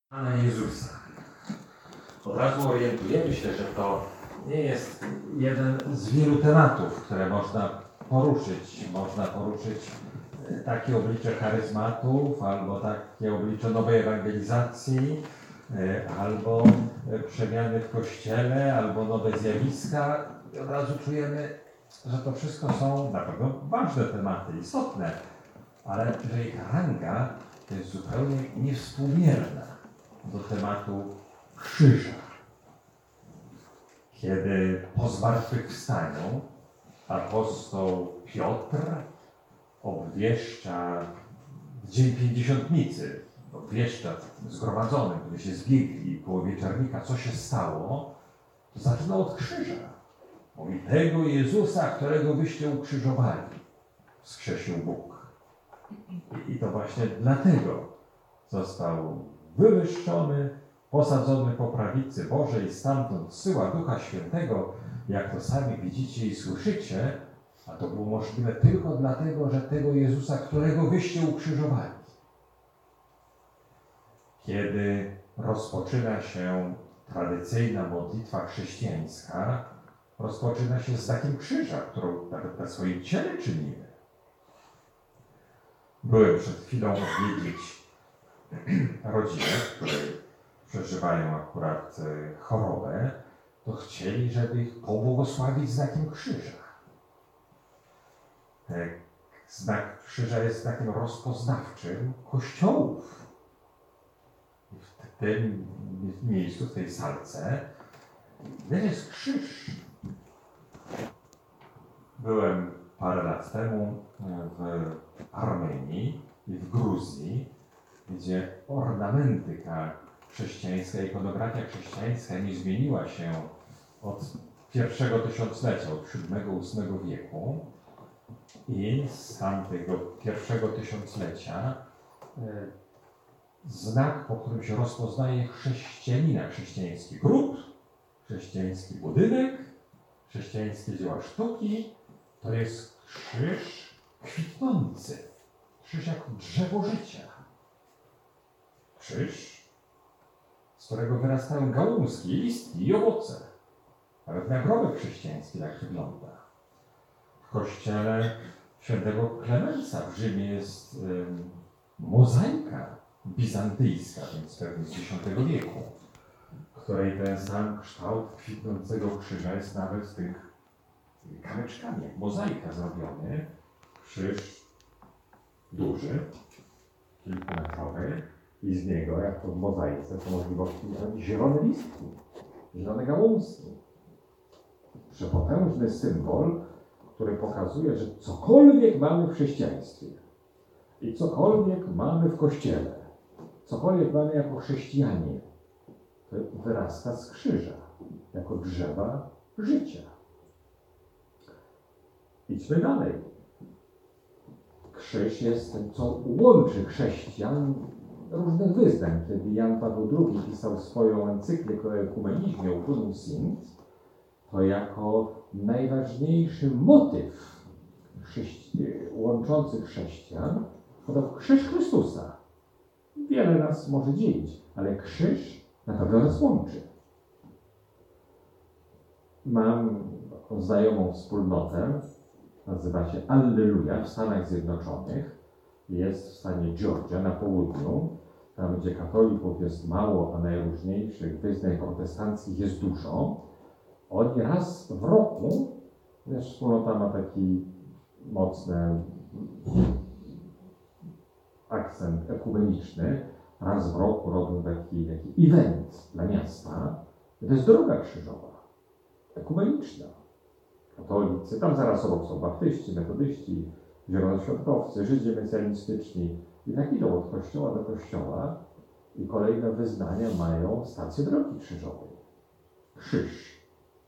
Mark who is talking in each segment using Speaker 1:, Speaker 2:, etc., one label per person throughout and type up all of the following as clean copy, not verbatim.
Speaker 1: Pana Jezusa. Od razu orientujemy się, że to nie jest jeden z wielu tematów, które można poruszyć. Można poruszyć takie oblicze charyzmatów, albo takie oblicze nowej ewangelizacji, albo przemiany w Kościele, albo nowe zjawiska. I od razu czujemy, że to wszystko są na pewno ważne tematy, istotne, ale że ich ranga to jest zupełnie niewspółmierna do tematu krzyża. Kiedy po zmartwychwstaniu apostoł Piotr obwieszcza w dzień Pięćdziesiątnicy, obwieszcza zgromadzonym, którzy się zbiegli koło wieczornika, co się stało, to zaczyna od krzyża. Mówi, tego Jezusa, którego byście ukrzyżowali, wskrzesił Bóg. I to właśnie dlatego został wywyższony, posadzony po prawicy Bożej i stamtąd zsyła Ducha Świętego, jak to sami widzicie i słyszycie, a to było możliwe tylko dlatego, że tego Jezusa, którego wyście ukrzyżowali. Kiedy rozpoczyna się tradycyjna modlitwa chrześcijańska, rozpoczyna się z znakiem krzyża, którą nawet na swoim ciele czynimy. Byłem przed chwilą odwiedzić rodzinę, w której przeżywają akurat chorobę, to chcieli, żeby ich pobłogosławić znakiem krzyża. Znak krzyża jest znakiem rozpoznawczym kościołów. W tym miejscu, w tej salce, jest krzyż. Byłem parę lat temu w Armenii i w Gruzji, gdzie ornamentyka chrześcijańska, ikonografia chrześcijańska nie zmieniła się od pierwszego tysiąclecia, od VII-VIII wieku. I z tamtego pierwszego tysiąclecia znak, po którym się rozpoznaje chrześcijanina, chrześcijański gród, chrześcijański budynek, chrześcijańskie dzieła sztuki, to jest krzyż kwitnący. Krzyż jako drzewo życia. Krzyż, z którego wyrastają gałązki, listki i owoce. Nawet nagrobek chrześcijański tak wygląda. W kościele świętego Klemensa w Rzymie jest mozaika bizantyjska, więc pewnie z X wieku, w której ten sam kształt kwitnącego krzyża jest nawet z tych kamyczkami, jak mozaika zrobiony. Krzyż duży, kilkumetrowy i z niego, jak to w mozaice, są możliwości zielone listki, zielone gałązki. Przepotężny symbol, który pokazuje, że cokolwiek mamy w chrześcijaństwie i cokolwiek mamy w Kościele, cokolwiek mamy jako chrześcijanie, to wyrasta z krzyża, jako drzewa życia. Idźmy dalej. Krzyż jest tym, co łączy chrześcijan różnych wyznań. Kiedy Jan Paweł II pisał swoją encyklikę o ekumenizmie Unum Sint, to jako najważniejszy motyw łączący chrześcijan podał krzyż Chrystusa. Wiele nas może dzielić, ale krzyż na pewno nas łączy. Mam taką znajomą wspólnotę, nazywa się Alleluja w Stanach Zjednoczonych. Jest w stanie Georgia na południu, tam gdzie katolików jest mało, a najróżniejszych wyznań protestanckich jest dużo. Oni raz w roku, wiesz, wspólnota ma taki mocny akcent ekumeniczny, raz w roku robią taki event dla miasta. To jest droga krzyżowa, ekumeniczna. Katolicy, tam zaraz obok są baptyści, metodyści, zielonoświątkowcy, Żydzi mesjanistyczni. I tak idą od kościoła do kościoła i kolejne wyznania mają stację drogi krzyżowej. Krzyż.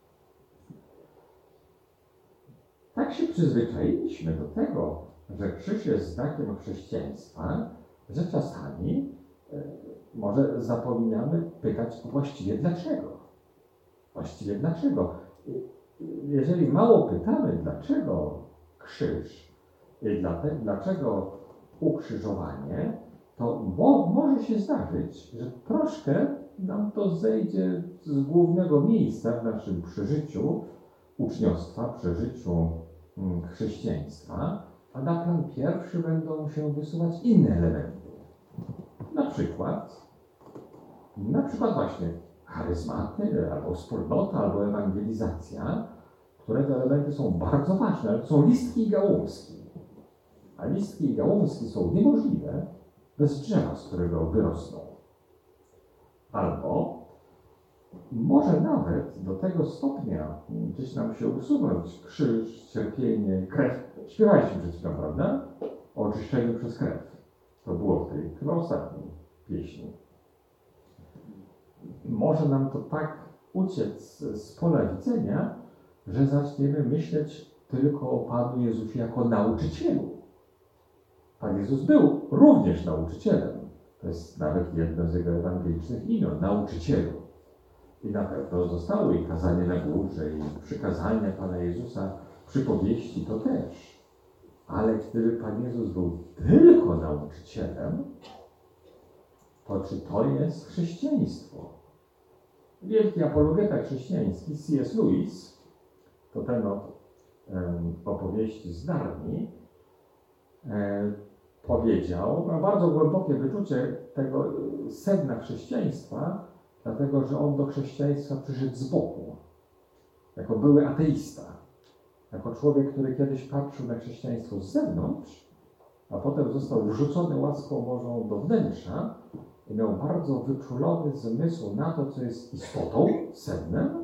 Speaker 1: Tak się przyzwyczailiśmy do tego, że krzyż jest znakiem chrześcijaństwa, że czasami może zapominamy pytać właściwie dlaczego. Właściwie dlaczego? Jeżeli mało pytamy, dlaczego krzyż i dlaczego ukrzyżowanie, to może się zdarzyć, że troszkę nam to zejdzie z głównego miejsca w naszym przeżyciu uczniostwa, przeżyciu chrześcijaństwa, a na plan pierwszy będą się wysuwać inne elementy. Na przykład właśnie charyzmaty, albo wspólnota, albo ewangelizacja, które te elementy są bardzo ważne, ale to są listki i gałązki. A listki i gałązki są niemożliwe bez drzewa, z którego wyrosną. Albo może nawet do tego stopnia gdzieś nam się usunąć krzyż, cierpienie, krew. Śpiewaliśmy przed chwilą, prawda? O oczyszczeniu przez krew. To było w tej chyba ostatniej pieśni. Może nam to tak uciec z pola widzenia, że zaczniemy myśleć tylko o Panu Jezusie jako nauczycielu. Pan Jezus był również nauczycielem. To jest nawet jedno z jego ewangelicznych imion, nauczycielu. I na pewno zostało i kazanie na górze, i przykazania Pana Jezusa, przypowieści to też. Ale gdyby Pan Jezus był tylko nauczycielem, to czy to jest chrześcijaństwo? Wielki apologeta chrześcijański C.S. Lewis, to ten od opowieści z Narni, powiedział, ma bardzo głębokie wyczucie tego sedna chrześcijaństwa, dlatego że on do chrześcijaństwa przyszedł z boku, jako były ateista, jako człowiek, który kiedyś patrzył na chrześcijaństwo z zewnątrz, a potem został wrzucony łaską Bożą do wnętrza i miał bardzo wyczulony zmysł na to, co jest istotą, sednem,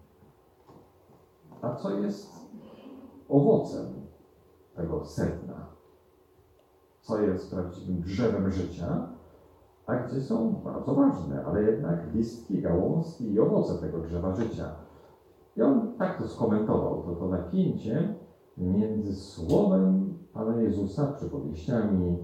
Speaker 1: a co jest owocem tego sedna, co jest prawdziwym drzewem życia, a gdzie są bardzo ważne, ale jednak listki, gałązki i owoce tego drzewa życia. I on tak to skomentował, to napięcie między słowem Pana Jezusa, przypowieściami,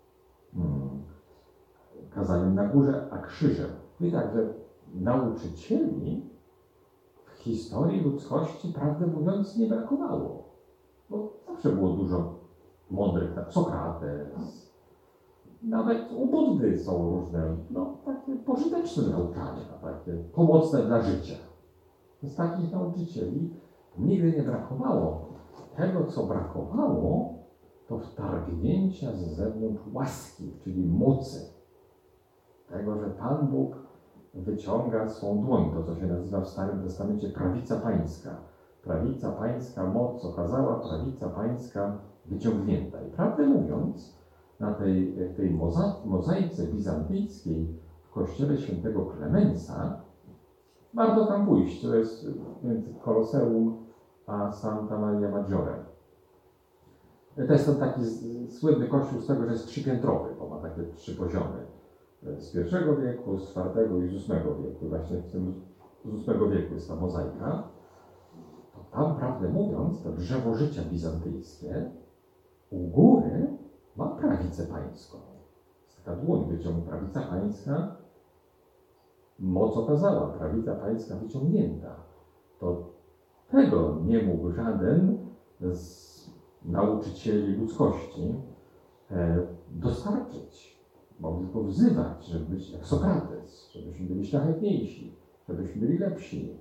Speaker 1: kazaniem na górze, a krzyżem. I także nauczycieli w historii ludzkości, prawdę mówiąc, nie brakowało. Bo zawsze było dużo mądrych, tak Sokrates, nawet u Buddy są różne, takie pożyteczne nauczania, takie pomocne dla życia. Z takich nauczycieli nigdy nie brakowało. Tego, co brakowało, to wtargnięcia z zewnątrz łaski, czyli mocy. Tego, że Pan Bóg wyciąga swą dłoń, to co się nazywa w Starym Testamencie prawica pańska. Prawica pańska moc okazała, prawica pańska wyciągnięta. I prawdę mówiąc, na tej mozaice bizantyjskiej w kościele świętego Klemensa warto tam pójść. To jest między Koloseum a Santa Maria Maggiore. To jest ten taki słynny kościół z tego, że jest trzypiętrowy, bo ma takie 3 poziomy. Z I wieku, z IV i z VIII wieku. Właśnie w tym z VIII wieku jest ta mozaika. To tam, prawdę mówiąc, to drzewo życia bizantyjskie u góry ma prawicę pańską. Jest taka dłoń prawica pańska, moc okazała, prawica pańska wyciągnięta. To tego nie mógł żaden z nauczycieli ludzkości dostarczyć. Mógł tylko wzywać, żeby być jak Sokrates, żebyśmy byli szlachetniejsi, żebyśmy byli lepsi.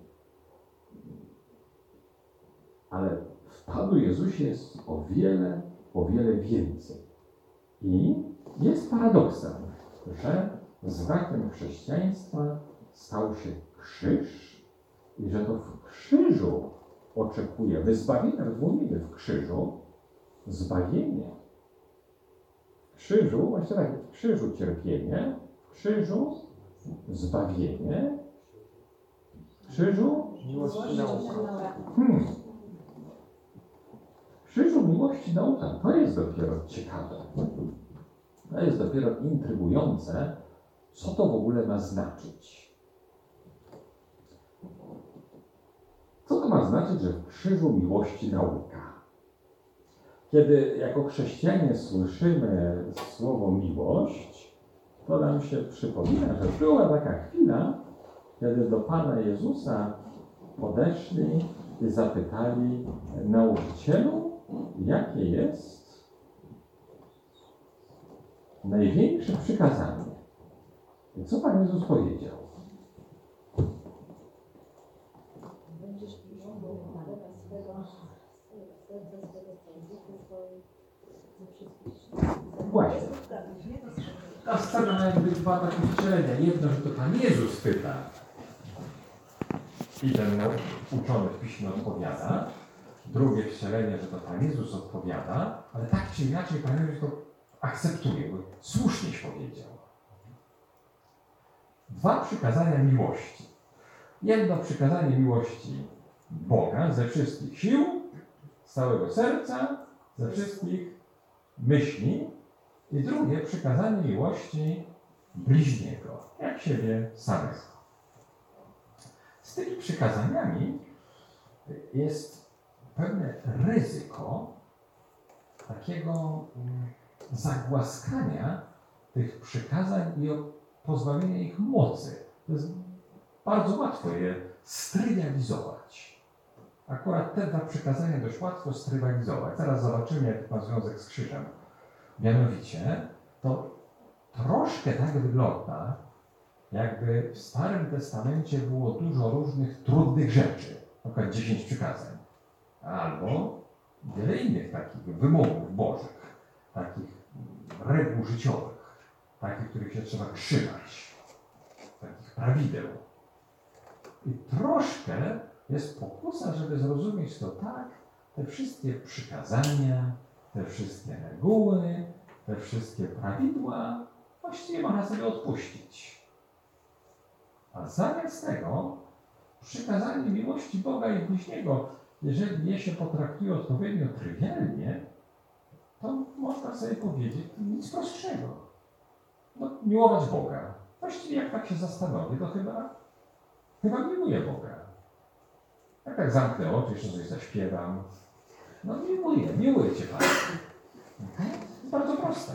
Speaker 1: Ale w Panu Jezusie jest o wiele więcej. I jest paradoksem, że znakiem chrześcijaństwa stał się krzyż i że to w krzyżu oczekujemy zbawienia. Mówimy w krzyżu zbawienie. W krzyżu, właśnie tak, w krzyżu cierpienie, w krzyżu zbawienie, w krzyżu
Speaker 2: miłość i nauka.
Speaker 1: W krzyżu miłości nauka, to jest dopiero ciekawe. To jest dopiero intrygujące, co to w ogóle ma znaczyć. Co to ma znaczyć, że w krzyżu miłości nauka? Kiedy jako chrześcijanie słyszymy słowo miłość, to nam się przypomina, że była taka chwila, kiedy do Pana Jezusa podeszli i zapytali: nauczycielu, jakie jest największe przykazanie. Co Pan Jezus powiedział?
Speaker 2: Będziesz bliżej Boga swego serca, swego swojej, ze wszystkich.
Speaker 1: Właśnie. Ta scena jakby dwa takie wcielenia. Jedno, że to Pan Jezus pyta i ten uczony w piśmie odpowiada. Drugie wcielenie, że to Pan Jezus odpowiada, ale tak czy inaczej Pan Jezus to akceptuje, bo słusznieś powiedział. Dwa przykazania miłości. Jedno przykazanie miłości Boga ze wszystkich sił, z całego serca, ze wszystkich myśli. I drugie przykazanie miłości bliźniego, jak siebie samego. Z tymi przykazaniami jest pewne ryzyko takiego zagłaskania tych przykazań i pozbawienia ich mocy. To jest bardzo łatwo je strywializować. Akurat te dwa przykazania dość łatwo strywializować. Zaraz zobaczymy, jaki ma związek z krzyżem. Mianowicie, to troszkę tak wygląda, jakby w Starym Testamencie było dużo różnych trudnych rzeczy, na przykład 10 przykazań, albo wiele innych takich wymogów bożych, takich reguł życiowych, takich, których się trzeba trzymać, takich prawideł. I troszkę jest pokusa, żeby zrozumieć to tak, te wszystkie przykazania, te wszystkie reguły, te wszystkie prawidła właściwie można sobie odpuścić. A zamiast tego przykazanie miłości Boga i bliźniego, jeżeli je się potraktuje odpowiednio trywialnie, to można sobie powiedzieć nic prostszego. No, miłować Boga. Właściwie jak tak się zastanowię, to chyba miłuję Boga. Jak tak zamknę oczy, jeszcze coś zaśpiewam, no miłuję Cię, Panie. To bardzo proste.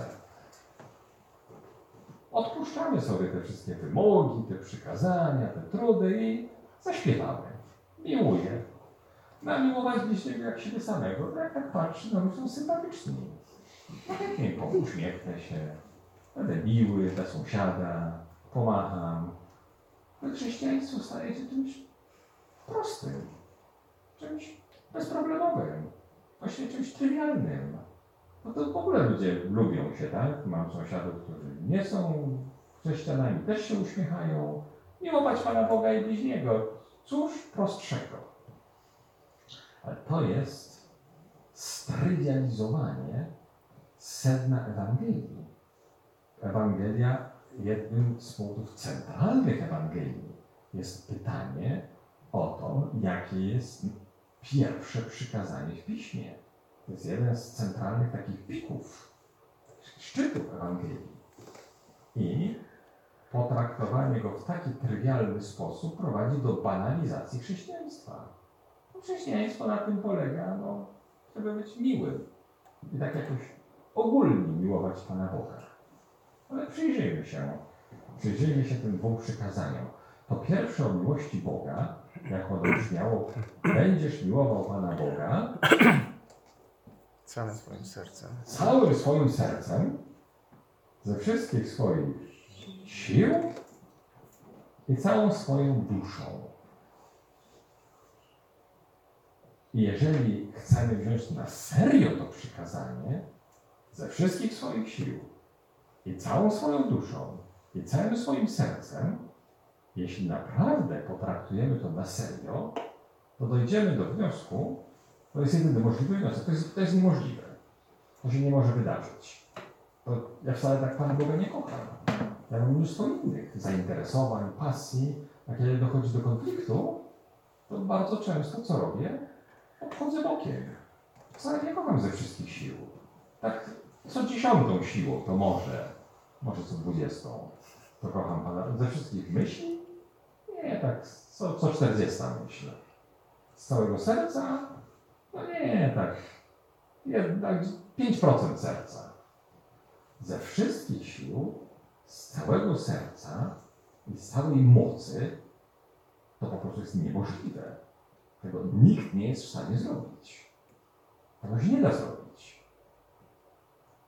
Speaker 1: Odpuszczamy sobie te wszystkie wymogi, te przykazania, te trudy i zaśpiewamy. Miłuję. Miłować bliźniego jak siebie samego. Jak tak patrzy, no są sympatyczni. No chętnie uśmiechnę się, będę miły dla sąsiada, pomacham. To chrześcijaństwo staje się czymś prostym, czymś bezproblemowym, właściwie czymś trywialnym. No to w ogóle ludzie lubią się, tak? Mam sąsiadów, którzy nie są chrześcijanami, też się uśmiechają. Miłować Pana Boga i bliźniego. Cóż prostszego. Ale to jest strywializowanie sedna Ewangelii. Ewangelia, jednym z punktów centralnych Ewangelii jest pytanie o to, jakie jest pierwsze przykazanie w Piśmie. To jest jeden z centralnych takich pików, szczytów Ewangelii. I potraktowanie go w taki trywialny sposób prowadzi do banalizacji chrześcijaństwa. No, chrześcijaństwo na tym polega, żeby być miłym i tak jakoś ogólnie miłować Pana Boga. Ale przyjrzyjmy się tym dwóm przykazaniom. To pierwsze o miłości Boga, jak ono brzmiało, będziesz miłował Pana Boga
Speaker 3: całym swoim sercem.
Speaker 1: Całym swoim sercem, ze wszystkich swoich sił i całą swoją duszą. I jeżeli chcemy wziąć na serio to przykazanie, ze wszystkich swoich sił i całą swoją duszą i całym swoim sercem, jeśli naprawdę potraktujemy to na serio, to dojdziemy do wniosku, to jest jedyny możliwy wniosek, to jest niemożliwe. To się nie może wydarzyć. To ja wcale tak Pana Boga nie kocham. Ja mam mnóstwo innych zainteresowań, pasji. A kiedy dochodzi do konfliktu, to bardzo często co robię? Obchodzę bokiem. Wcale nie kocham ze wszystkich sił. Tak co 10. siłą to może co 20. To kocham Pana ze wszystkich myśli? Nie, tak co 40 myślę. Z całego serca? No nie, tak jednak 5% serca. Ze wszystkich sił, z całego serca i z całej mocy to po prostu jest niemożliwe. Tego nikt nie jest w stanie zrobić. Tego się nie da zrobić.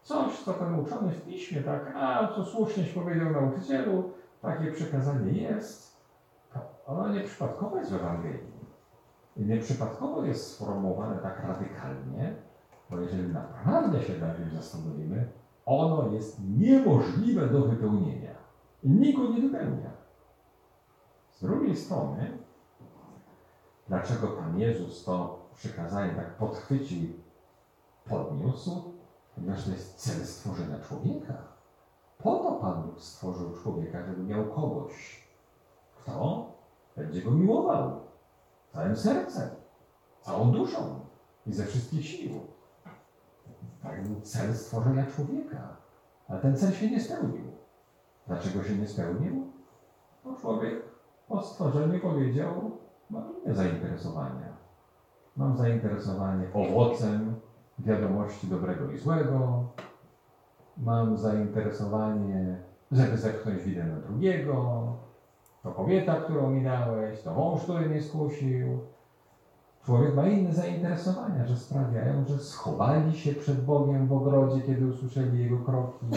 Speaker 1: Coś, co ten uczony w piśmie, tak, a co słusznieś powiedział nauczycielu, takie przykazanie jest, to ono nieprzypadkowo jest w Ewangelii. I nieprzypadkowo jest sformułowane tak radykalnie, bo jeżeli naprawdę się nad tym zastanowimy, ono jest niemożliwe do wypełnienia. I nikt go nie wypełnia. Z drugiej strony, dlaczego Pan Jezus to przykazanie tak podchwycił i podniósł? Ponieważ to jest cel stworzenia człowieka. Po to Pan Bóg stworzył człowieka, żeby miał kogoś, kto będzie go miłował całym sercem, całą duszą i ze wszystkich sił. Tak był cel stworzenia człowieka. Ale ten cel się nie spełnił. Dlaczego się nie spełnił? Bo człowiek po stworzeniu powiedział, mam inne zainteresowania. Mam zainteresowanie owocem wiadomości dobrego i złego. Mam zainteresowanie, żeby zepchnąć winę na drugiego. To kobieta, którą mi dałeś, to mąż, który mnie skusił. Człowiek ma inne zainteresowania, że sprawiają, że schowali się przed Bogiem w ogrodzie, kiedy usłyszeli Jego kroki.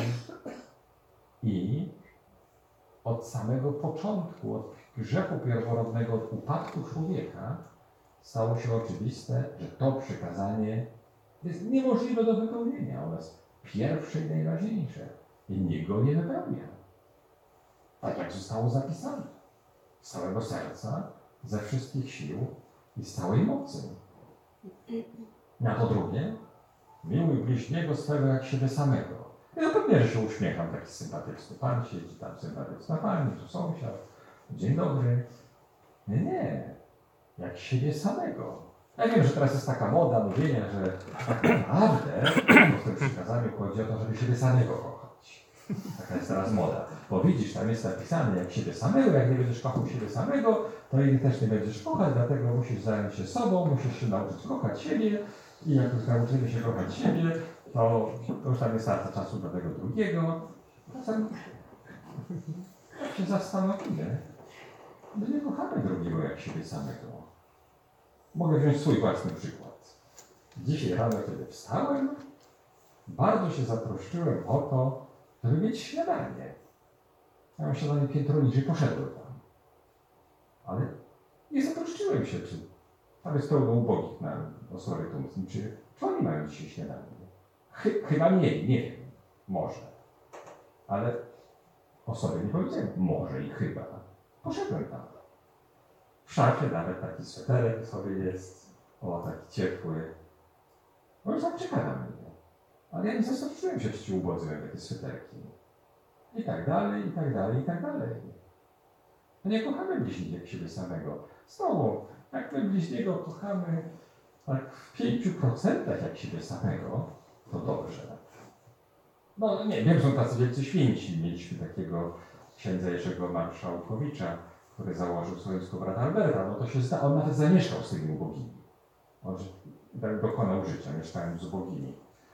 Speaker 1: I od samego początku, od grzechu pierworodnego, od upadku człowieka, stało się oczywiste, że to przykazanie jest niemożliwe do wypełnienia. Ono jest pierwsze i najważniejsze. I nikt go nie wypełnia. Tak jak zostało zapisane. Z całego serca, ze wszystkich sił i z całej mocy. A po drugie, miłuj bliźniego swego jak siebie samego. Ja pewnie, że się uśmiecham, taki sympatyczny pan siedzi, tam sympatyczna pani, tu sąsiad. Dzień dobry. Nie. Jak siebie samego. Ja wiem, że teraz jest taka moda mówienia, że tak naprawdę w tym przykazaniu chodzi o to, żeby siebie samego kochać. Taka jest teraz moda. Bo widzisz, tam jest napisane jak siebie samego, jak nie będziesz kochał siebie samego, to innych też nie będziesz kochać, dlatego musisz zająć się sobą, musisz się nauczyć kochać siebie i jak już nauczymy się kochać siebie, to już tam nie starcza czasu do tego drugiego. Czasem jak się zastanowimy, my nie kochamy drugiego jak siebie samego. Mogę wziąć swój własny przykład. Dzisiaj rano, kiedy wstałem, bardzo się zatroszczyłem o to, żeby mieć śniadanie. Ja mam śniadanie piętro niżej, poszedłem tam. Ale nie zatroszczyłem się, czy tam jest pełno ubogich na osłowie tumskim, czy oni mają dzisiaj śniadanie. Chyba mieli, nie wiem, może. Ale o sobie nie powiedziałem, może i chyba. Poszedłem tam. W szafie nawet taki sweterek sobie jest, o taki ciepły. No już tak czeka na mnie. Ale ja nie zaskoczyłem się, czy ci ubodzy mają takie sweterki. I tak dalej, i tak dalej, i tak dalej. No nie kochamy bliźniego jak siebie samego. Znowu, jak my bliźniego kochamy tak w 5% jak siebie samego, to dobrze. No nie, wiem, że są tacy wielcy święci. Mieliśmy takiego księdza Jerzego Marszałkowicza, który założył stoisko brata Alberta. No to się on nawet zamieszkał z tymi ubogimi. On dokonał życia, mieszkając z ubogimi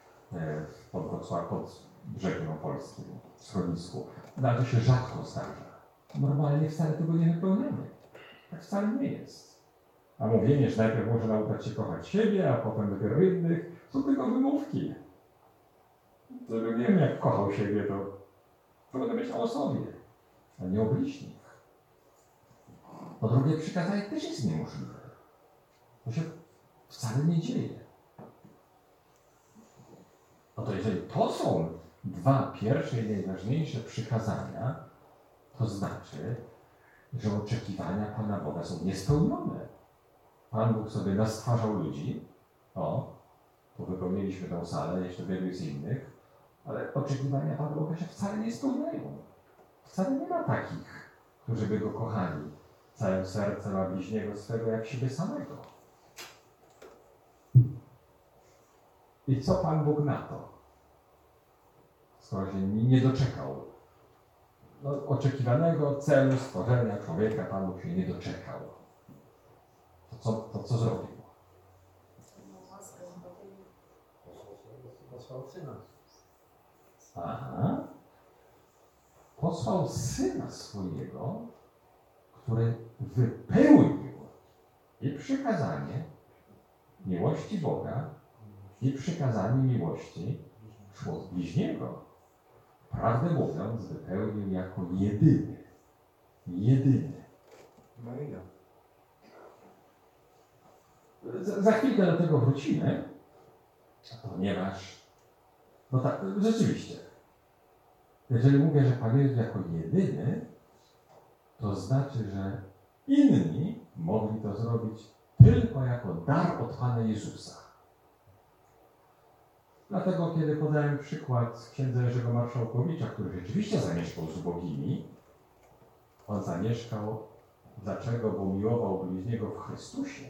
Speaker 1: pod brzegiem opolskim, w schronisku. No ale to się rzadko zdarza. Normalnie wcale tego nie wypełniamy. Tak wcale nie jest. A mówienie, że najpierw może nauczyć się kochać siebie, a potem dopiero innych, są tylko wymówki. Żebym nie wiem, jak kochał siebie, to będę myślał o sobie, a nie o bliźnich. Po drugie, przykazanie też jest niemożliwe. To się wcale nie dzieje. No to jeżeli to są dwa pierwsze i najważniejsze przykazania, to znaczy, że oczekiwania Pana Boga są niespełnione. Pan Bóg sobie nastwarzał ludzi. Tu wypełniliśmy tę salę, jeszcze wielu jest innych, ale oczekiwania Pana Boga się wcale nie spełniają. Wcale nie ma takich, którzy by Go kochali całym sercem, a bliźniego swego jak siebie samego. I co Pan Bóg na to? Skoro się nie doczekał oczekiwanego celu stworzenia człowieka, Pan Bóg się nie doczekał. To co zrobił?
Speaker 4: Posłał syna.
Speaker 1: Aha. Posłał syna swojego, który wypełnił i przykazanie miłości Boga, i przykazanie miłości szło z bliźniego, prawdę mówiąc, wypełnił jako jedyny. Jedyny.
Speaker 3: Maryja.
Speaker 1: Za chwilkę do tego wrócimy, ponieważ, no tak, rzeczywiście, jeżeli mówię, że Pan Jezus jako jedyny, to znaczy, że inni mogli to zrobić tylko jako dar od Pana Jezusa. Dlatego, kiedy podałem przykład księdza Jerzego Marszałkowicza, który rzeczywiście zamieszkał z ubogimi, on zamieszkał, dlaczego? Bo miłował bliźniego w Chrystusie.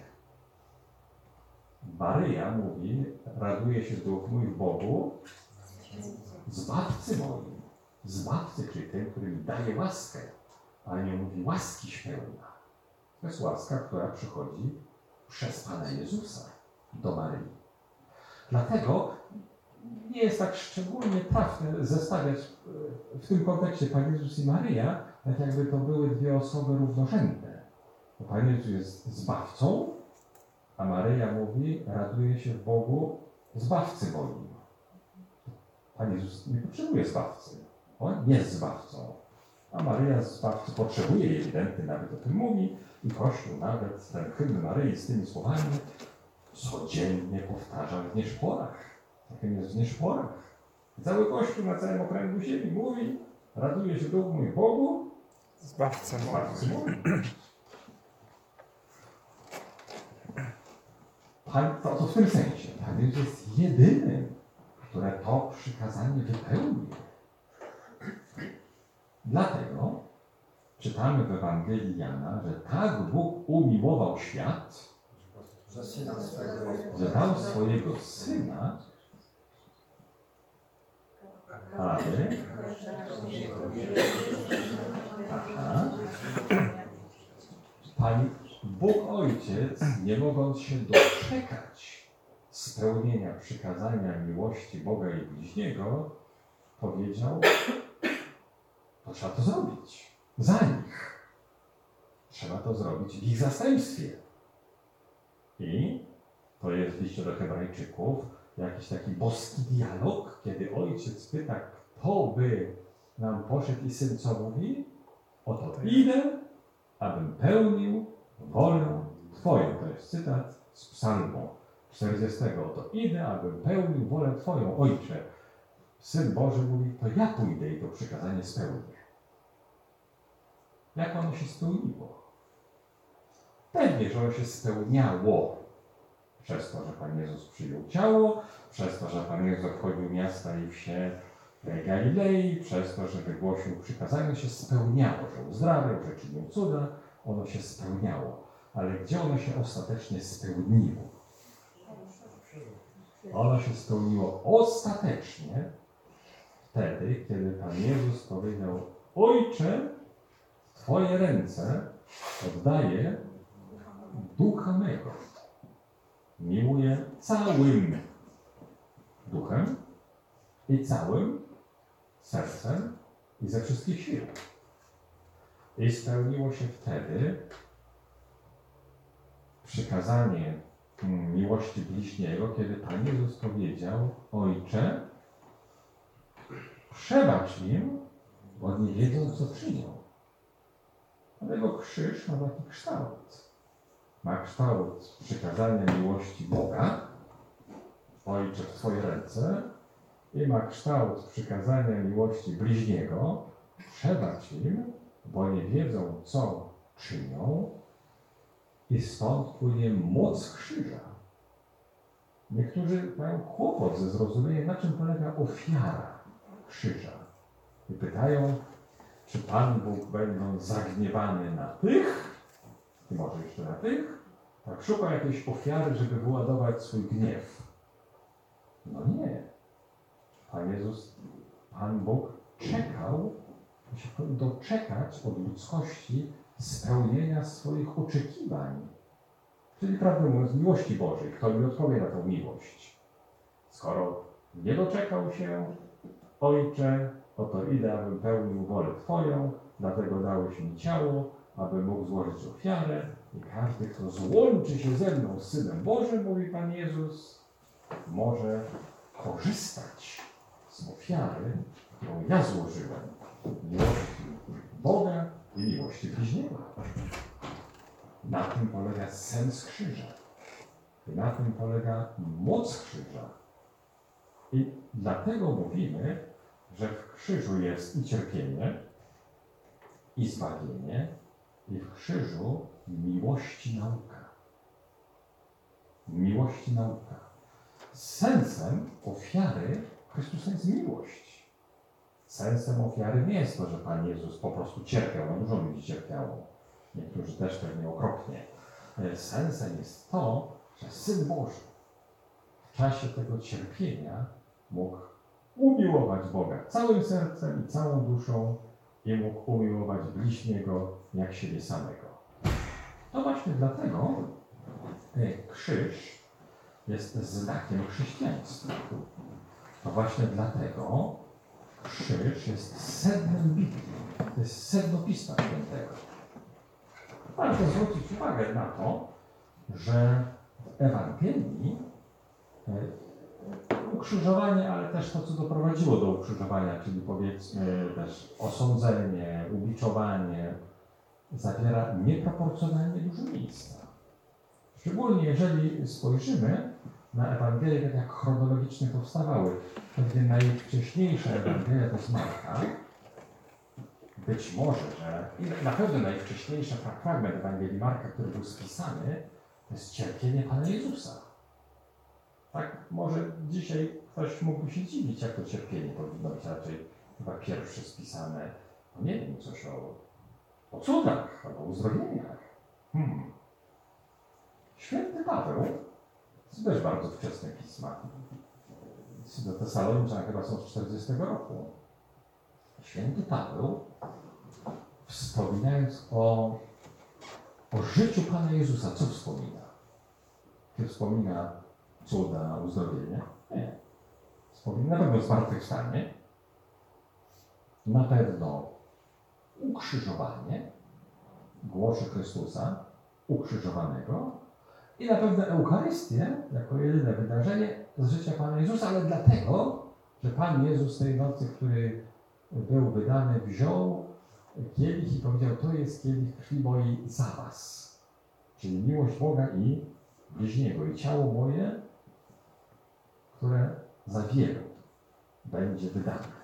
Speaker 1: Maryja mówi, raduje się duch mój w Bogu, Zbawcy moim. Zbawcy, czyli ten, który mi daje łaskę, ale nie mówi łaskiś pełna. To jest łaska, która przychodzi przez Pana Jezusa do Maryi. Dlatego nie jest tak szczególnie trafne zestawiać w tym kontekście Pan Jezus i Maryja, tak jakby to były dwie osoby równorzędne. Bo Pan Jezus jest Zbawcą, a Maryja mówi, raduje się w Bogu Zbawcy moim. Pan Jezus nie potrzebuje Zbawcy. On jest Zbawcą. A Maryja Zbawcy potrzebuje, ewidentnie nawet o tym mówi. I Kościół nawet ten hymn Maryi z tymi słowami codziennie powtarza w nieszporach. Takim jest w nieszporach. Cały Kościół na całym okręgu ziemi mówi, raduje się duch mój Bogu,
Speaker 3: Zbawcę
Speaker 1: Zbawcy
Speaker 3: mój.
Speaker 1: mój. Pan, to w tym sensie, Pan Jezus jest jedynym, które to przykazanie wypełnił. Dlatego czytamy w Ewangelii Jana, że tak Bóg umiłował świat, że dał swojego Syna, aby... Pan Bóg Ojciec, nie mogąc się doczekać spełnienia przykazania miłości Boga i bliźniego, powiedział, to trzeba to zrobić. Za nich. Trzeba to zrobić w ich zastępstwie. I to jest w liście do Hebrajczyków jakiś taki boski dialog, kiedy ojciec pyta, kto by nam poszedł i syn co mówi? Oto idę, abym pełnił wolę Twoją. To jest cytat z Psalmu 40. Oto idę, abym pełnił wolę Twoją, Ojcze. Syn Boży mówi, to ja pójdę i to przykazanie spełnię. Jak ono się spełniło? Pewnie, że ono się spełniało przez to, że Pan Jezus przyjął ciało, przez to, że Pan Jezus obchodził miasta i wsie Galilei, przez to, że wygłosił przykazanie, się spełniało, że uzdrawiał, że czynił cuda, ono się spełniało. Ale gdzie ono się ostatecznie spełniło? Ono się spełniło ostatecznie wtedy, kiedy Pan Jezus powiedział, Ojcze, w Twoje ręce oddaję ducha mego. Miłuję całym duchem i całym sercem i ze wszystkich sił. I spełniło się wtedy przykazanie miłości bliźniego, kiedy Pan Jezus powiedział, Ojcze, przebacz im, bo nie wiedzą, co czynią. Dlatego krzyż ma taki kształt. Ma kształt przykazania miłości Boga, Ojcze w Twoje ręce, i ma kształt przykazania miłości bliźniego, przebacz im, bo nie wiedzą, co czynią, i stąd płynie moc krzyża. Niektórzy mają kłopot ze zrozumieniem, na czym polega ofiara krzyża. I pytają, czy Pan Bóg będą zagniewany na tych, i może jeszcze na tych, tak szuka jakiejś ofiary, żeby wyładować swój gniew. No nie. Pan Jezus, Pan Bóg czekał, musi doczekać od ludzkości spełnienia swoich oczekiwań. Czyli prawdę mówiąc, miłości Bożej. Kto mi odpowie na tą miłość? Skoro nie doczekał się, Ojcze, oto idę, abym pełnił wolę Twoją, dlatego dałeś mi ciało, aby mógł złożyć ofiarę i każdy, kto złączy się ze mną z Synem Bożym, mówi Pan Jezus, może korzystać z ofiary, którą ja złożyłem, miłości Boga i miłości bliźniego. Na tym polega sens krzyża. I na tym polega moc krzyża. I dlatego mówimy, że w krzyżu jest i cierpienie, i zbawienie, i w krzyżu miłości nauka. Miłości nauka. Sensem ofiary Chrystusa jest miłość. Sensem ofiary nie jest to, że Pan Jezus po prostu cierpiał, no dużo ludzi cierpiało. Niektórzy też pewnie okropnie. Sensem jest to, że Syn Boży w czasie tego cierpienia mógł umiłować Boga całym sercem i całą duszą i mógł umiłować bliźniego jak siebie samego. To właśnie dlatego krzyż jest znakiem chrześcijaństwa. To właśnie dlatego krzyż jest sednem Biblii. To jest sedno Pisma Świętego. Warto zwrócić uwagę na to, że w Ewangelii ukrzyżowanie, ale też to, co doprowadziło do ukrzyżowania, czyli powiedzmy też osądzenie, ubiczowanie, zawiera nieproporcjonalnie dużo miejsca. Szczególnie jeżeli spojrzymy na Ewangelię, tak jak chronologicznie powstawały. Pewnie najwcześniejsza Ewangelia to jest Marka. Być może, że i na pewno najwcześniejszy fragment Ewangelii Marka, który był spisany, to jest cierpienie Pana Jezusa. Tak, może dzisiaj ktoś mógłby się dziwić, jak to cierpienie powinno być raczej chyba pierwsze spisane. No nie wiem, coś o cudach albo uzdrowieniach. Święty Paweł, to też bardzo wczesne pisma. Do Tesaloniczan chyba są z 40 roku. Święty Paweł, wspominając o życiu Pana Jezusa, co wspomina? Czy wspomina cuda, uzdrowienia? Nie. Wspomina na pewno zmartwychwstanie, na pewno ukrzyżowanie, głoszy Chrystusa ukrzyżowanego i na pewno Eucharystię jako jedyne wydarzenie z życia Pana Jezusa, ale dlatego, że Pan Jezus tej nocy, który był wydany, wziął kielich i powiedział: to jest kielich krwi mojej za was. Czyli miłość Boga i bliźniego. I ciało moje, które za wielu będzie wydane.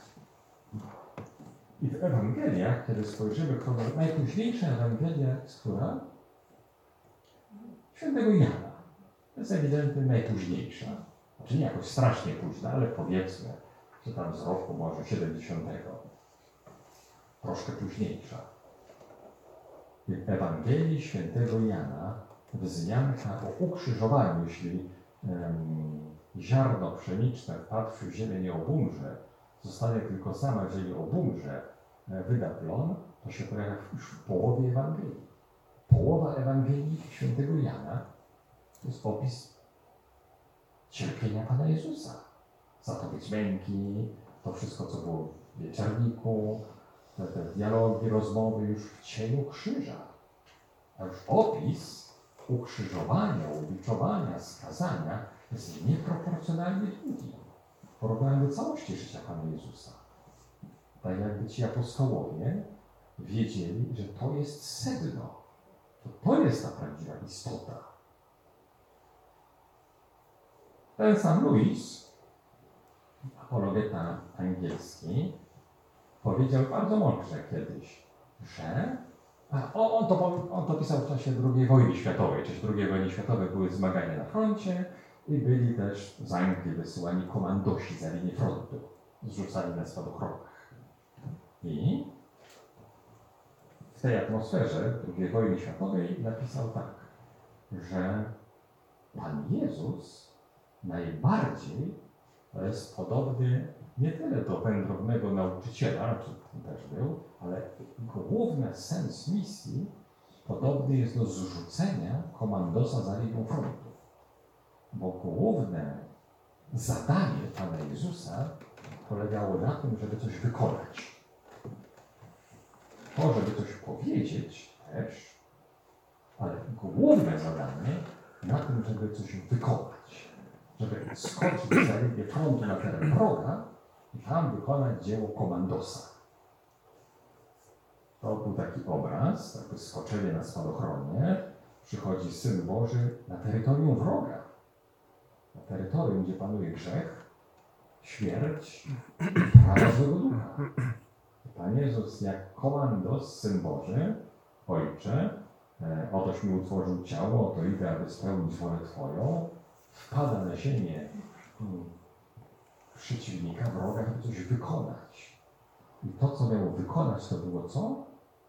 Speaker 1: I w Ewangeliach, kiedy spojrzymy, najpóźniejsza Ewangelia jest która? Świętego Jana. To jest ewidentnie najpóźniejsza. Znaczy nie jakoś strasznie późna, ale powiedzmy, że tam z roku może 70. Troszkę późniejsza. W Ewangelii Świętego Jana wzmianka o ukrzyżowaniu, jeśli ziarno pszeniczne wpadłszy w ziemię nie obumrze, zostanie tylko sama, jeżeli obumrze, wyda plon, to się pojawia już w połowie Ewangelii. Połowa Ewangelii Świętego Jana to jest opis cierpienia Pana Jezusa. Zapowiedź męki, to wszystko, co było w wieczerniku, te dialogi, rozmowy już w cieniu krzyża. A już opis ukrzyżowania, ubiczowania, skazania jest nieproporcjonalnie długi w porównaniu do całości życia Pana Jezusa. Tak jakby ci apostołowie wiedzieli, że to jest sedno. To jest ta prawdziwa istota. Ten sam Louis, apologeta angielski, powiedział bardzo mądrze kiedyś, że on to pisał w czasie II wojny światowej. W czasie II wojny światowej były zmagania na froncie i byli też z Anglii wysyłani komandosi za linię frontu, zrzucani na spadochronach. I w tej atmosferze II wojny światowej napisał tak, że Pan Jezus najbardziej jest podobny nie tyle do wędrownego nauczyciela, czy też był, ale główny sens misji podobny jest do zrzucenia komandosa za linią frontu. Bo główne zadanie Pana Jezusa polegało na tym, żeby coś wykonać. To, żeby coś powiedzieć też, ale główne zadanie na tym, żeby coś wykonać. Żeby skoczyć za linię frontu na teren wroga i tam wykonać dzieło komandosa. To był taki obraz, takie skoczenie na spadochronie. Przychodzi Syn Boży na terytorium wroga. Na terytorium, gdzie panuje grzech, śmierć i prawa złego ducha. Pan Jezus jak komandos, Syn Boży, Ojcze, otoś mi utworzył ciało, oto idę, aby spełnić wolę Twoją, wpada na ziemię przeciwnika, wroga, aby coś wykonać. I to, co miało wykonać, to było co?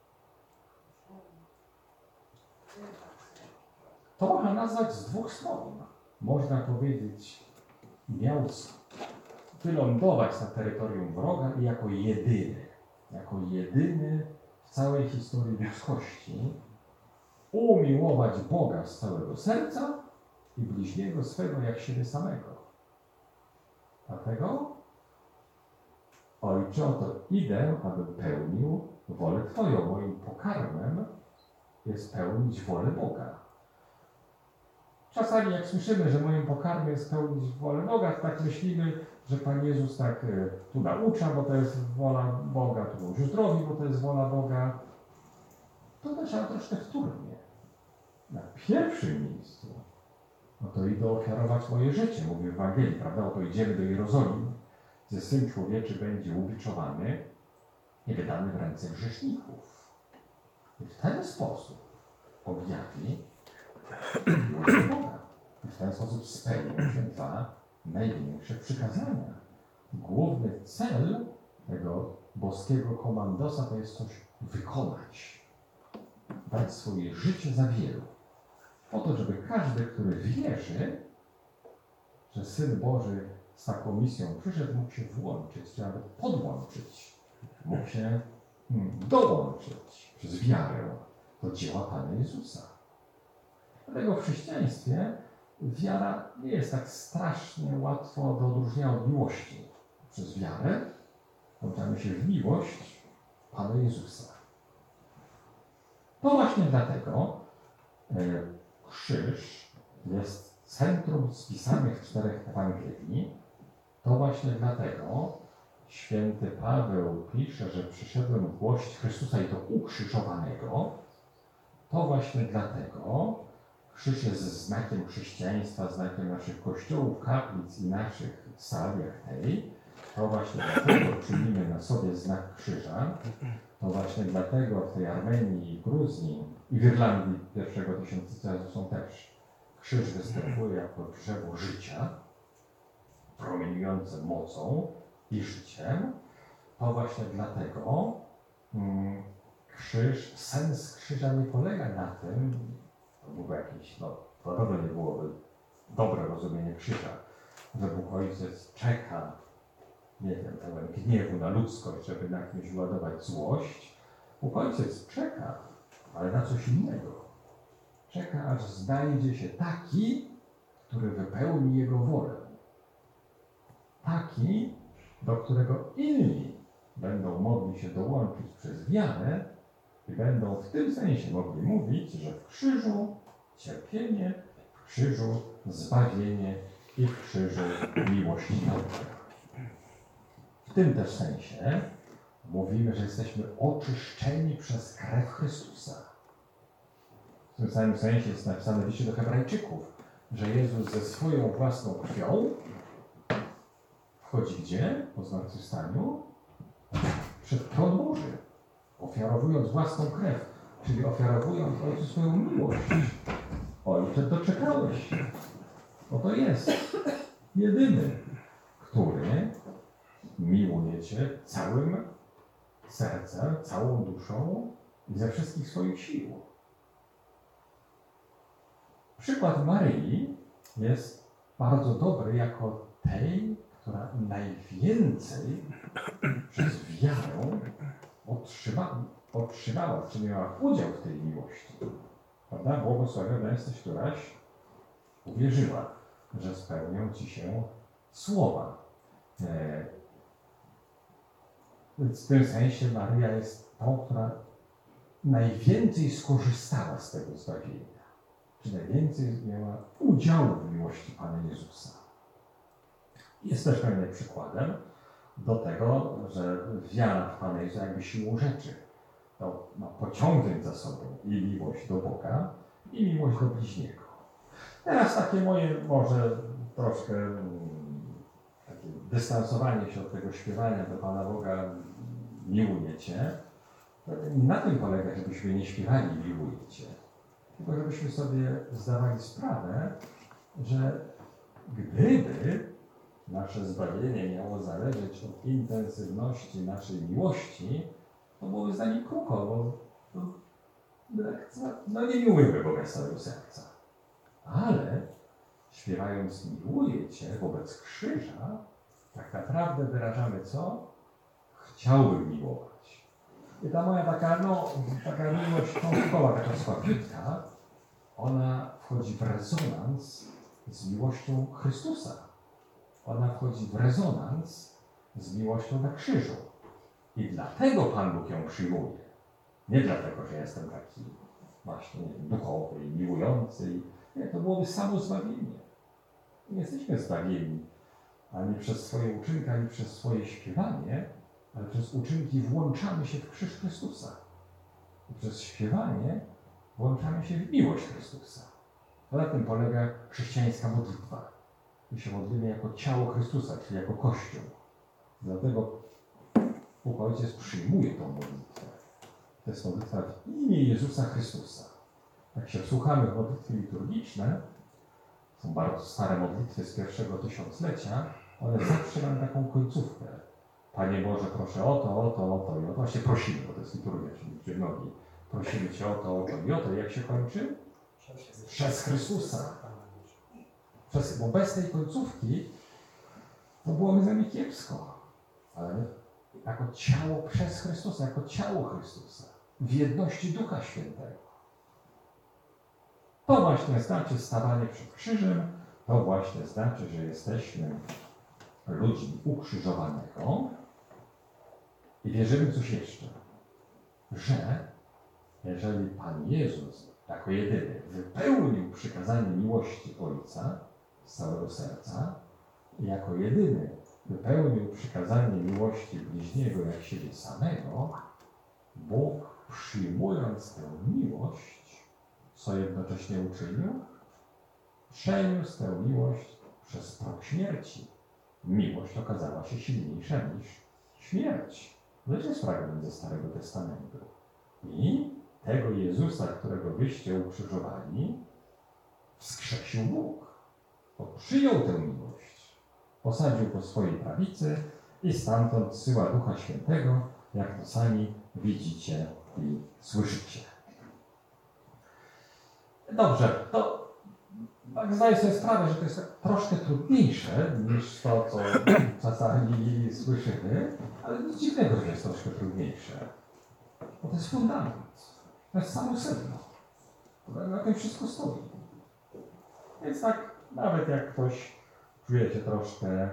Speaker 1: To można nazwać z dwóch stron. Można powiedzieć, miał wylądować na terytorium wroga i jako jedyny w całej historii ludzkości umiłować Boga z całego serca i bliźniego swego jak siebie samego. Dlatego, Ojcze, oto idę, aby pełnił wolę Twoją. Moim pokarmem jest pełnić wolę Boga. Czasami jak słyszymy, że moim pokarmem jest pełnić wolę Boga, to tak myślimy, że Pan Jezus tak tu naucza, bo to jest wola Boga, tu już uzdrowi, bo to jest wola Boga. To też trzeba troszkę wtórnie. Na pierwszym miejscu, no to idę ofiarować moje życie, mówi w Ewangelii, prawda? Oto idziemy do Jerozolimy, gdzie Syn Człowieczy będzie ubiczowany i wydany w ręce grzeszników. I w ten sposób objawi miłość Boga. I w ten sposób spełnią się dwa największe przykazania. Główny cel tego boskiego komandosa to jest coś wykonać. Dać swoje życie za wielu. Po to, żeby każdy, który wierzy, że Syn Boży z taką misją przyszedł, mógł się włączyć, czy nawet podłączyć. Mógł się dołączyć przez wiarę do dzieła Pana Jezusa. Dlatego w chrześcijaństwie wiara nie jest tak strasznie łatwo do odróżnienia od miłości. Przez wiarę włączamy się w miłość Pana Jezusa. To właśnie dlatego krzyż jest centrum spisanych 4 Ewangelii. To właśnie dlatego święty Paweł pisze, że przyszedłem głosić Chrystusa i to ukrzyżowanego. To właśnie dlatego krzyż jest znakiem chrześcijaństwa, znakiem naszych kościołów, kaplic i naszych sal jak tej. To właśnie dlatego czynimy na sobie znak krzyża. To właśnie dlatego w tej Armenii, Gruzji i w Irlandii pierwszego tysiąclecia są też krzyż występuje jako drzewo życia, promieniujące mocą i życiem. To właśnie dlatego krzyż, sens krzyża nie polega na tym, to byłoby jakieś, to na pewno nie byłoby dobre rozumienie krzyża, że Bóg Ojciec czeka, nie wiem, pełen gniewu na ludzkość, żeby na kimś ładować złość. Bóg Ojciec czeka, ale na coś innego. Czeka, aż znajdzie się taki, który wypełni Jego wolę. Taki, do którego inni będą mogli się dołączyć przez wiarę i będą w tym sensie mogli mówić, że w krzyżu cierpienie, w krzyżu zbawienie i w krzyżu miłość i nauka. W tym też sensie mówimy, że jesteśmy oczyszczeni przez krew Chrystusa. W tym samym sensie jest napisane w liście do Hebrajczyków, że Jezus ze swoją własną krwią wchodzi gdzie? Po zmartwychwstaniu? Przed tron Boży, ofiarowując własną krew, czyli ofiarowując Ojcu swoją miłość. Ojcze, doczekałeś się. Oto jest jedyny, który miłuje Cię całym sercem, całą duszą i ze wszystkich swoich sił. Przykład Maryi jest bardzo dobry jako tej, która najwięcej przez wiarę otrzymała, czy miała udział w tej miłości. Prawda? Błogosławiona jesteś, któraś uwierzyła, że spełnią Ci się słowa. Więc w tym sensie Maryja jest tą, która najwięcej skorzystała z tego zbawienia. Czy najwięcej miała udziału w miłości Pana Jezusa. Jest też pewnym przykładem do tego, że wiara w Pana Jezusa jakby siłą rzeczy to pociągnąć za sobą i miłość do Boga, i miłość do bliźniego. Teraz takie moje może troszkę takie dystansowanie się od tego śpiewania do Pana Boga miłuję Cię, to nie na tym polega, żebyśmy nie śpiewali miłuję Cię, tylko żebyśmy sobie zdawali sprawę, że gdyby nasze zbawienie miało zależeć od intensywności naszej miłości, to byłoby z nami krucho, bo nie miłujemy Boga z całego serca. Ale śpiewając miłuję Cię wobec krzyża, tak naprawdę wyrażamy co? Chciałbym miłować. I ta moja taka miłość cząstkowa, taka słabiutka, ona wchodzi w rezonans z miłością Chrystusa. Ona wchodzi w rezonans z miłością na krzyżu. I dlatego Pan Bóg ją przyjmuje. Nie dlatego, że jestem taki właśnie duchowy i miłujący. Nie, to byłoby samo zbawienie. Nie jesteśmy zbawieni ani przez swoje uczynki, ani przez swoje śpiewanie, ale przez uczynki włączamy się w krzyż Chrystusa. I przez śpiewanie włączamy się w miłość Chrystusa. Na tym polega chrześcijańska modlitwa. My się modlimy jako ciało Chrystusa, czyli jako Kościół. Dlatego Bóg Ojciec przyjmuje tą modlitwę. To jest modlitwa w imię Jezusa Chrystusa. Jak się wsłuchamy w modlitwy liturgiczne, są bardzo stare modlitwy z pierwszego tysiąclecia, one zawsze mają taką końcówkę. Panie Boże, proszę o to, o to, o to i o to. Właśnie prosimy, bo to jest liturgia, czyli nogi. Prosimy Cię o to, o to i o to. I jak się kończy? Przez Chrystusa. Bo bez tej końcówki to byłoby z nami kiepsko. Ale jako ciało przez Chrystusa, jako ciało Chrystusa. W jedności Ducha Świętego. To właśnie znaczy stawanie przed krzyżem, to właśnie znaczy, że jesteśmy ludźmi ukrzyżowanego i wierzymy coś jeszcze, że jeżeli Pan Jezus jako jedyny wypełnił przykazanie miłości Ojca z całego serca i jako jedyny wypełnił przykazanie miłości bliźniego jak siebie samego, Bóg przyjmując tę miłość, co jednocześnie uczynił? Przeniósł tę miłość przez próg śmierci. Miłość okazała się silniejsza niż śmierć. To jest fragment ze Starego Testamentu. I tego Jezusa, którego wyście ukrzyżowali, wskrzesił Bóg. Bo przyjął tę miłość, posadził po swojej prawicy i stamtąd zsyła Ducha Świętego, jak to sami widzicie i słyszycie. Dobrze, to zdaję sobie sprawę, że to jest troszkę trudniejsze niż to, co czasami słyszymy, ale nic dziwnego, że jest troszkę trudniejsze. Bo to jest fundament, to jest samo sedno. Na tym wszystko stoi. Więc tak, nawet jak ktoś czuje się troszkę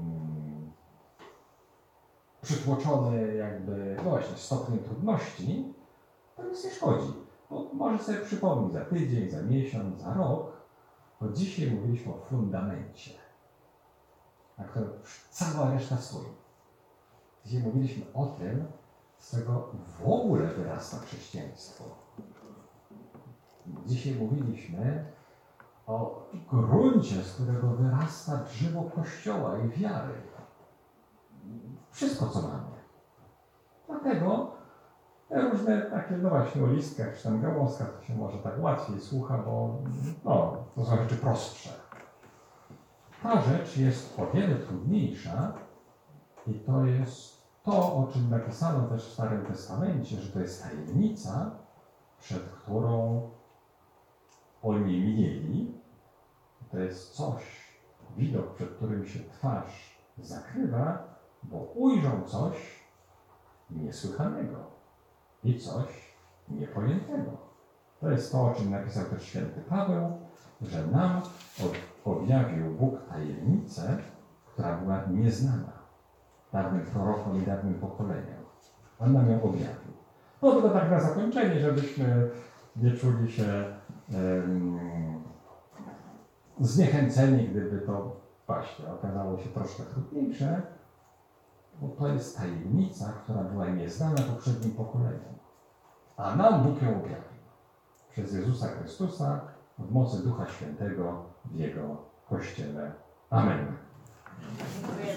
Speaker 1: przytłoczony jakby, no właśnie, stopniem trudności, to nic nie szkodzi. Bo może sobie przypomnieć za tydzień, za miesiąc, za rok, bo dzisiaj mówiliśmy o fundamencie, na którym cała reszta stoi. Dzisiaj mówiliśmy o tym, z czego w ogóle wyrasta chrześcijaństwo. Dzisiaj mówiliśmy o gruncie, z którego wyrasta drzewo Kościoła i wiary. Wszystko, co mamy. Dlatego różne takie, no właśnie o listkach czy tam gałązkach to się może tak łatwiej słucha, bo to są rzeczy prostsze. Ta rzecz jest o wiele trudniejsza i to jest to, o czym napisano też w Starym Testamencie, że to jest tajemnica, przed którą oni mieli. To jest coś, widok, przed którym się twarz zakrywa, bo ujrzą coś niesłychanego i coś niepojętego. To jest to, o czym napisał też święty Paweł, że nam objawił Bóg tajemnicę, która była nieznana dawnym prorokom i dawnym pokoleniom. On nam ją objawił. No to tak na zakończenie, żebyśmy nie czuli się zniechęceni, gdyby to właśnie okazało się troszkę trudniejsze. Bo to jest tajemnica, która była nieznana poprzednim pokoleniom. A nam Bóg ją objawił. Przez Jezusa Chrystusa w mocy Ducha Świętego w Jego Kościele. Amen.